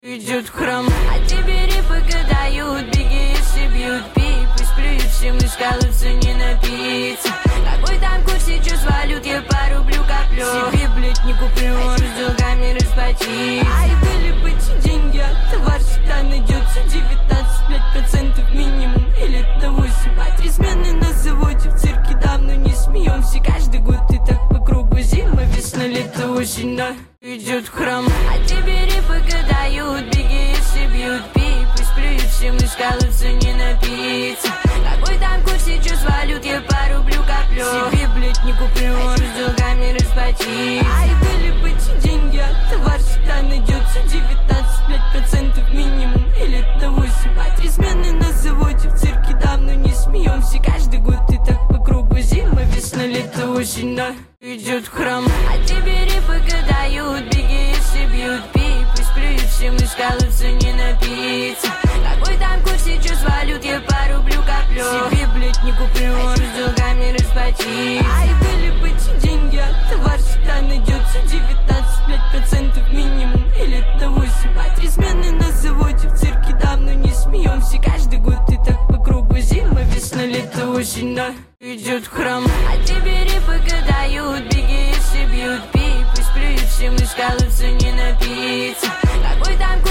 идет в храм. А тебе рифы гадают, беги, если бьют, пей. Пусть плюют, всем искалываются, не напиться. Какой там курс сейчас валют, я по рублю коплю. Себе, блять, не куплю, с долгами расплатись. Ай, вылипать деньги, а товар всегда найдется. 19,5% минимум, или это 8. А 3 смены на заводе, в цирке давно не смеемся. Каждый год ты так по кругу, зима, весна, лето, осень, да, идет в храм. А тебе рифы гадают, беги, если бьют, пей. Пусть плюют, всем искалываются, не напиться. Какой там курс сейчас валют, я по рублю коплю. Себе, блять, не куплю, с долгами расплатись. Ай, вылипать деньги, а товар всегда найдется. 19,5% минимум, или это 8. А 3 смены на заводе, в цирке давно не смеемся. Каждый год ты так по кругу, зима, весна, лето, осень, да, идет в храм. А тебе рифы гадают, беги, если бьют, пей. Пусть плюют, всем искалываются, не напиться. Какой там курс сейчас валют, я по рублю коплю. Себе, блять, не куплю, с долгами расплатись. Ай, вылипать деньги, а товар всегда найдется. 19,5% минимум, или это 8. А 3 смены на заводе, в цирке давно не смеемся. Каждый год ты так по кругу, зима, весна, лето, осень, да, идет в храм. А тебе рифы гадают, беги, если бьют, пей. Пусть плюют, всем искалываются, не напиться. Какой там